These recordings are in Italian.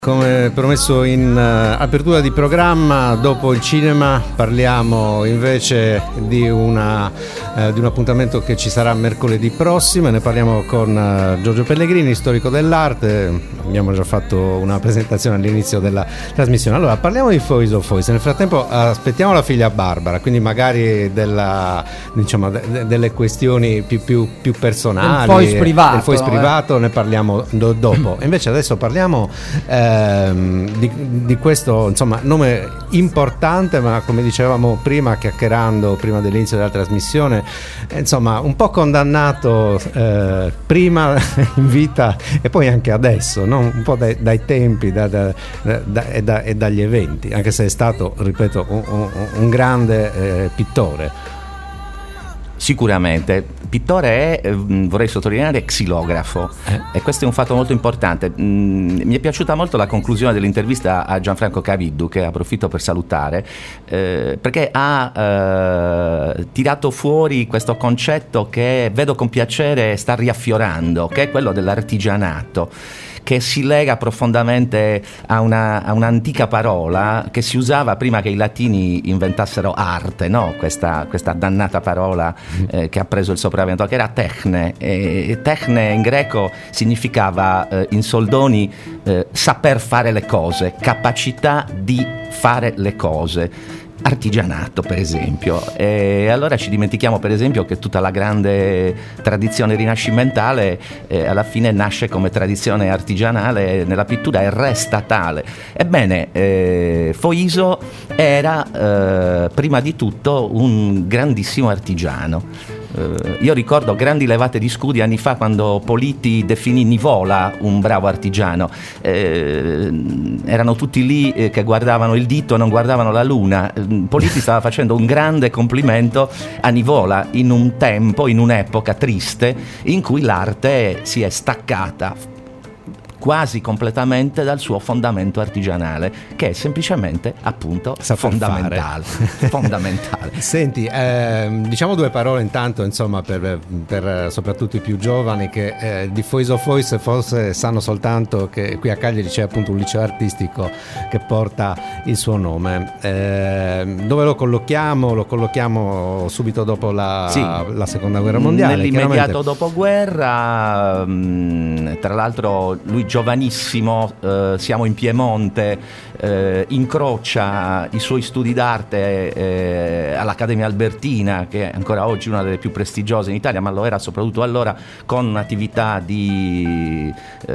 Come promesso in apertura di programma, dopo il cinema parliamo invece di un appuntamento che ci sarà mercoledì prossimo e ne parliamo con Giorgio Pellegrini, storico dell'arte. Abbiamo già fatto una presentazione all'inizio della trasmissione. Allora, parliamo di Voice of Voice. Nel frattempo aspettiamo la figlia Barbara, quindi magari delle questioni più personali. Del voice privato ne parliamo dopo. E invece adesso parliamo di questo, insomma, nome importante, ma come dicevamo prima, chiacchierando prima dell'inizio della trasmissione, insomma, un po' condannato prima in vita e poi anche adesso, no? Un po' dai tempi e dagli eventi, anche se è stato, ripeto, un grande pittore. Sicuramente, pittore è, vorrei sottolineare, xilografo, e questo è un fatto molto importante. Mi è piaciuta molto la conclusione dell'intervista a Gianfranco Caviddu, che approfitto per salutare, perché ha tirato fuori questo concetto che vedo con piacere sta riaffiorando, che è quello dell'artigianato, che si lega profondamente a un'antica parola che si usava prima che i latini inventassero arte, no? Questa dannata parola che ha preso il sopravvento, che era techne, e techne in greco significava in soldoni saper fare le cose, capacità di fare le cose. Artigianato, per esempio, e allora ci dimentichiamo, per esempio, che tutta la grande tradizione rinascimentale alla fine nasce come tradizione artigianale nella pittura e resta tale. Ebbene, Foiso era prima di tutto un grandissimo artigiano. Io ricordo grandi levate di scudi anni fa, quando Politi definì Nivola un bravo artigiano. Erano tutti lì che guardavano il dito e non guardavano la luna. Politi stava facendo un grande complimento a Nivola in un tempo, in un'epoca triste in cui l'arte si è staccata quasi completamente dal suo fondamento artigianale, che è semplicemente, appunto, fondamentale. Senti, diciamo due parole intanto, insomma, per soprattutto i più giovani, che di Voice of Voice forse sanno soltanto che qui a Cagliari c'è appunto un liceo artistico che porta il suo nome. Dove lo collochiamo? Lo collochiamo subito dopo la seconda guerra mondiale, nell'immediato dopoguerra. Tra l'altro lui giovanissimo, siamo in Piemonte, incrocia i suoi studi d'arte all'Accademia Albertina, che è ancora oggi una delle più prestigiose in Italia, ma lo era soprattutto allora, con un'attività di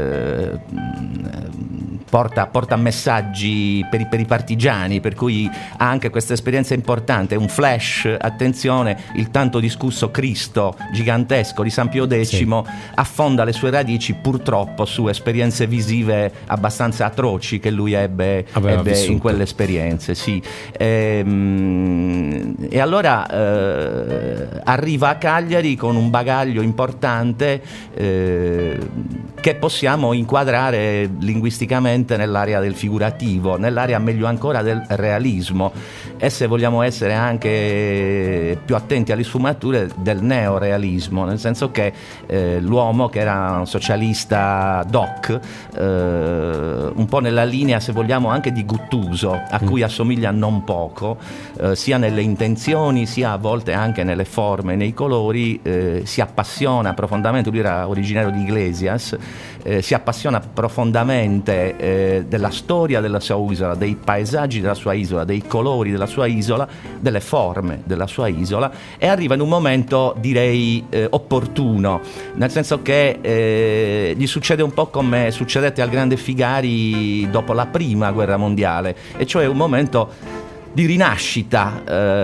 porta messaggi per i partigiani, per cui ha anche questa esperienza importante, un flash, attenzione, il tanto discusso Cristo gigantesco di San Pio X affonda le sue radici purtroppo su esperienze visive abbastanza atroci che lui ebbe in quelle esperienze, sì. E allora arriva a Cagliari con un bagaglio importante che possiamo inquadrare linguisticamente nell'area del figurativo, nell'area meglio ancora del realismo, e se vogliamo essere anche più attenti alle sfumature, del neorealismo, nel senso che l'uomo, che era un socialista doc, un po' nella linea, se vogliamo, anche di Guttuso, a cui assomiglia non poco, sia nelle intenzioni sia a volte anche nelle forme, nei colori, si appassiona profondamente. Lui era originario di Iglesias, si appassiona profondamente della storia della sua isola, dei paesaggi della sua isola, dei colori della sua isola, delle forme della sua isola, e arriva in un momento, direi, opportuno, nel senso che gli succede un po' come succedette al grande Figari dopo la prima guerra mondiale, e cioè un momento di rinascita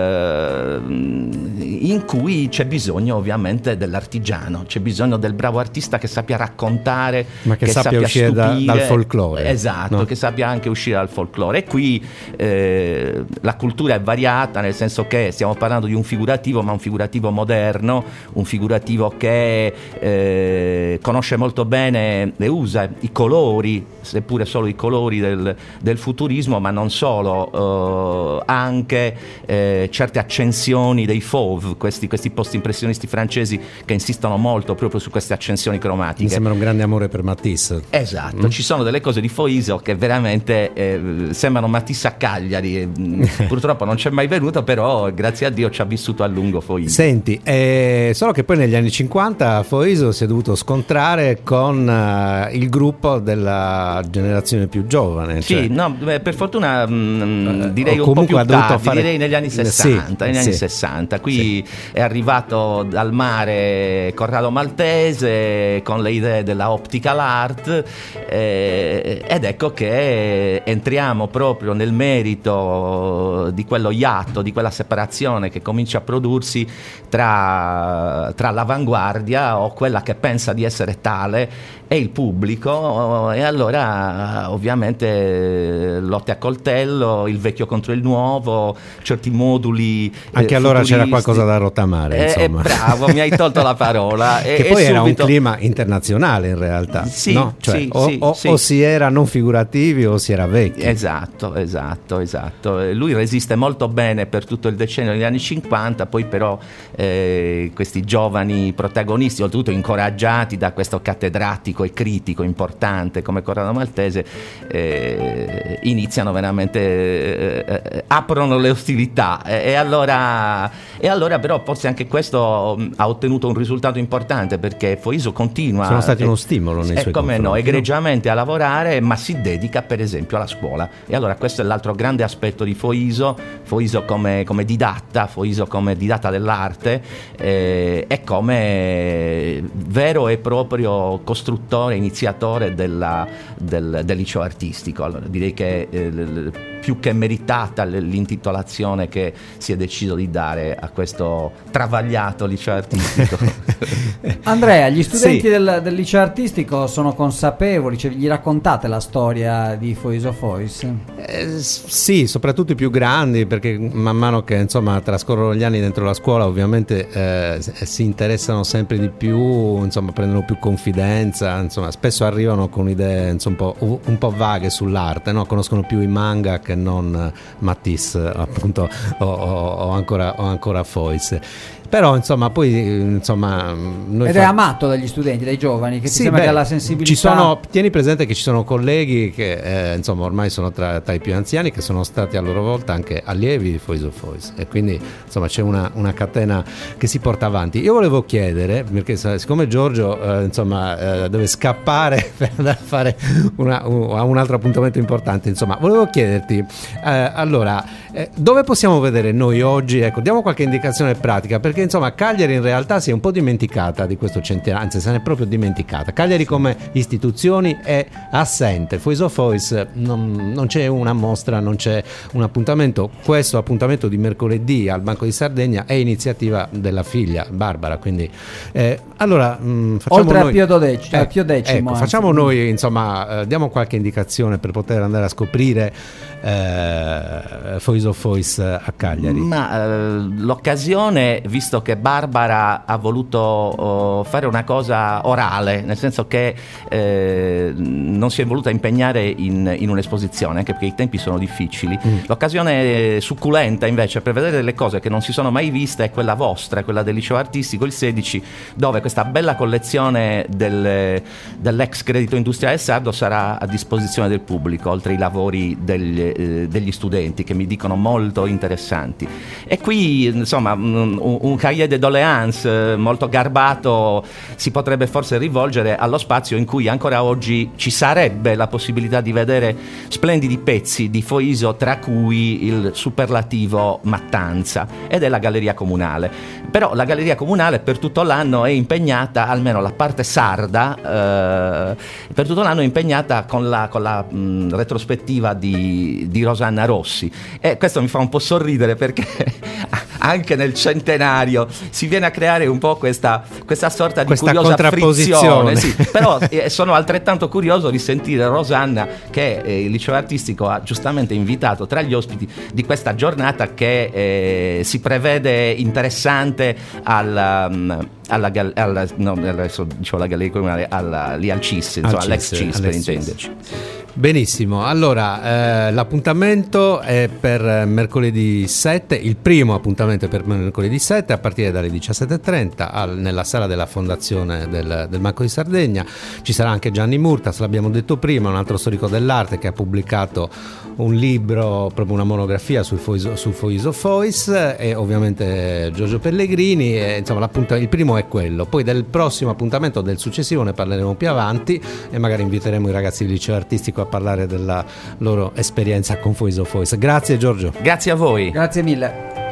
in cui c'è bisogno ovviamente dell'artigiano, c'è bisogno del bravo artista che sappia raccontare, ma che sappia uscire dal folklore. Esatto, no? Che sappia anche uscire dal folklore. E qui la cultura è variata, nel senso che stiamo parlando di un figurativo, ma un figurativo moderno, un figurativo che conosce molto bene e usa i colori, seppure solo i colori del futurismo, ma non solo, anche certe accensioni dei fauve, questi post-impressionisti francesi che insistono molto proprio su queste accensioni cromatiche. Mi sembra un grande amore per Matisse. Esatto, ci sono delle cose di Foiso che veramente sembrano Matisse a Cagliari. Purtroppo non c'è mai venuto, però grazie a Dio ci ha vissuto a lungo Foiso. Senti, solo che poi negli anni 50 Foiso si è dovuto scontrare con il gruppo della generazione più giovane. Sì, no, per fortuna direi un po' più tardi, direi negli anni 60. Negli anni 60. Qui è arrivato dal mare Corrado Maltese con le idee della optical art, ed ecco che entriamo proprio nel merito di quello iatto, di quella separazione che comincia a prodursi tra l'avanguardia o quella che pensa di essere tale e il pubblico, e allora ovviamente lotte a coltello, il vecchio contro il nuovo, certi moduli anche allora c'era qualcosa da rottamare, insomma. Bravo, mi hai tolto la parola. Che poi era un clima internazionale in realtà, sì, no? Cioè, sì, o si era non figurativi o si era vecchi. Esatto. Lui resiste molto bene per tutto il decennio degli anni 50, poi però questi giovani protagonisti, oltretutto incoraggiati da questo cattedratico e critico importante come Corrado Maltese, iniziano veramente, aprono le ostilità, e allora però forse anche questo ha ottenuto un risultato importante, perché Foiso continua, sono stati uno stimolo nei suoi come confronti, no, egregiamente a lavorare, ma si dedica per esempio alla scuola, e allora questo è l'altro grande aspetto di Foiso come didatta, Foiso come didatta dell'arte, e come vero e proprio costruttore, iniziatore del liceo artistico. Allora, direi che più che meritata l'intitolazione che si è deciso di dare a questo travagliato liceo artistico. Andrea, gli studenti del liceo artistico sono consapevoli? Cioè, gli raccontate la storia di Foiso Fois? Sì, soprattutto i più grandi, perché man mano che insomma trascorrono gli anni dentro la scuola ovviamente si interessano sempre di più, insomma prendono più confidenza, insomma spesso arrivano con idee insomma, un po' vaghe sull'arte, no? Conoscono più i manga che non Matisse, appunto, o ancora Fois. Però insomma poi noi ed è amato dagli studenti, dai giovani, che sembra che ha la sensibilità. Tieni presente che ci sono colleghi che insomma ormai sono tra i più anziani, che sono stati a loro volta anche allievi di Foiso Fois, e quindi insomma c'è una catena che si porta avanti. Io volevo chiedere, perché siccome Giorgio deve scappare per andare a fare un altro appuntamento importante, insomma volevo chiederti dove possiamo vedere noi oggi, ecco, diamo qualche indicazione pratica, perché insomma Cagliari in realtà si è un po' dimenticata di questo centenario, anzi se ne è proprio dimenticata. Cagliari come istituzioni è assente. Foiso Fois non c'è una mostra, non c'è un appuntamento. Questo appuntamento di mercoledì al Banco di Sardegna è iniziativa della figlia Barbara, quindi facciamo oltre noi, a Pio X, ecco, facciamo noi insomma diamo qualche indicazione per poter andare a scoprire Foiso Fois a Cagliari. Ma l'occasione, visto che Barbara ha voluto fare una cosa orale, nel senso che non si è voluta impegnare in un'esposizione, anche perché i tempi sono difficili. L'occasione succulenta invece per vedere delle cose che non si sono mai viste è quella vostra, quella del liceo artistico, il 16, dove questa bella collezione dell'ex credito industriale sardo sarà a disposizione del pubblico, oltre ai lavori degli studenti, che mi dicono molto interessanti. E qui insomma un cahier de doléances molto garbato si potrebbe forse rivolgere allo spazio in cui ancora oggi ci sarebbe la possibilità di vedere splendidi pezzi di Foiso, tra cui il superlativo Mattanza, ed è la Galleria Comunale. Però la Galleria Comunale per tutto l'anno è impegnata, almeno la parte sarda, per tutto l'anno è impegnata con la retrospettiva di Rosanna Rossi, e questo mi fa un po' sorridere, perché anche nel centenario si viene a creare un po' questa sorta di curiosa frizione, sì. Però sono altrettanto curioso di sentire Rosanna, che il liceo artistico ha giustamente invitato tra gli ospiti di questa giornata, che si prevede interessante adesso dicevo la Galleria Comunale, lì al CIS, insomma, all'ex CIS per intenderci. Benissimo, allora l'appuntamento è per mercoledì 7, il primo appuntamento è per mercoledì 7 a partire dalle 17:30 nella sala della Fondazione del Banco di Sardegna. Ci sarà anche Gianni Murtas, l'abbiamo detto prima, un altro storico dell'arte che ha pubblicato un libro, proprio una monografia sul Foiso Fois, e ovviamente Giorgio Pellegrini, e, insomma il primo è quello. Poi del prossimo appuntamento, del successivo, ne parleremo più avanti e magari inviteremo i ragazzi del liceo artistico a parlare della loro esperienza con Foiso Fois. Grazie Giorgio. Grazie a voi. Grazie mille.